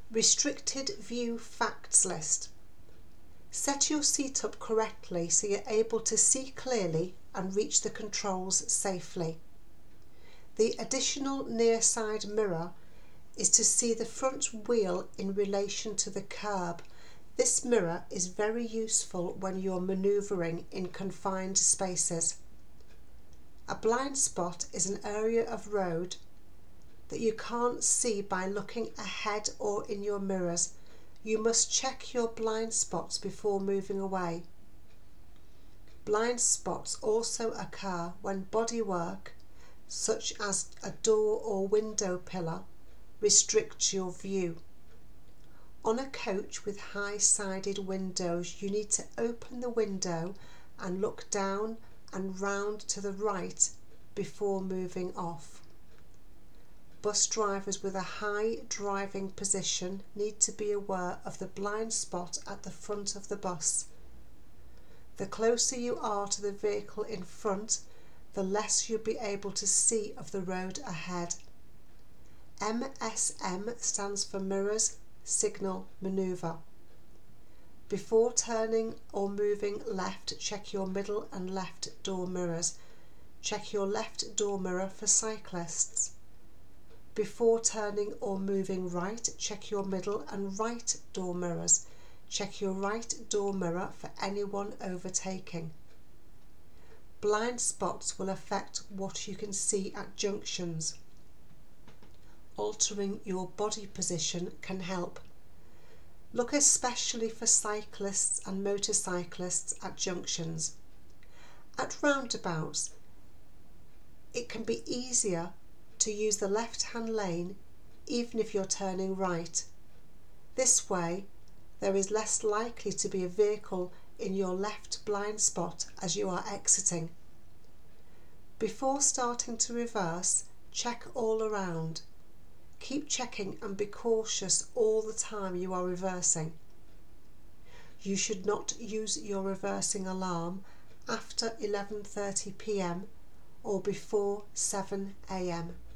Restricted view facts list. Set your seat up correctly so you're able to see clearly and reach the controls safely. The additional near side mirror is to see the front wheel in relation to the curb. This mirror is very useful when you're manoeuvring in confined spaces. A blind spot is an area of road that you can't see by looking ahead or in your mirrors. You must check your blind spots before moving away. Blind spots also occur when bodywork, such as a door or window pillar, restricts your view. On a coach with high-sided windows, you need to open the window and look down and round to the right before moving off. Bus drivers with a high driving position need to be aware of the blind spot at the front of the bus. The closer you are to the vehicle in front, the less you'll be able to see of the road ahead. MSM stands for Mirrors, Signal, Manoeuvre. Before turning or moving left, check your middle and left door mirrors. Check your left door mirror for cyclists. Before turning or moving right, check your middle and right door mirrors. Check your right door mirror for anyone overtaking. Blind spots will affect what you can see at junctions. Altering your body position can help. Look especially for cyclists and motorcyclists at junctions. At roundabouts, it can be easier to use the left-hand lane even if you're turning right. This way, there is less likely to be a vehicle in your left blind spot as you are exiting. Before starting to reverse, check all around. Keep checking and be cautious all the time you are reversing. You should not use your reversing alarm after 11:30 p.m. or before 7 a.m.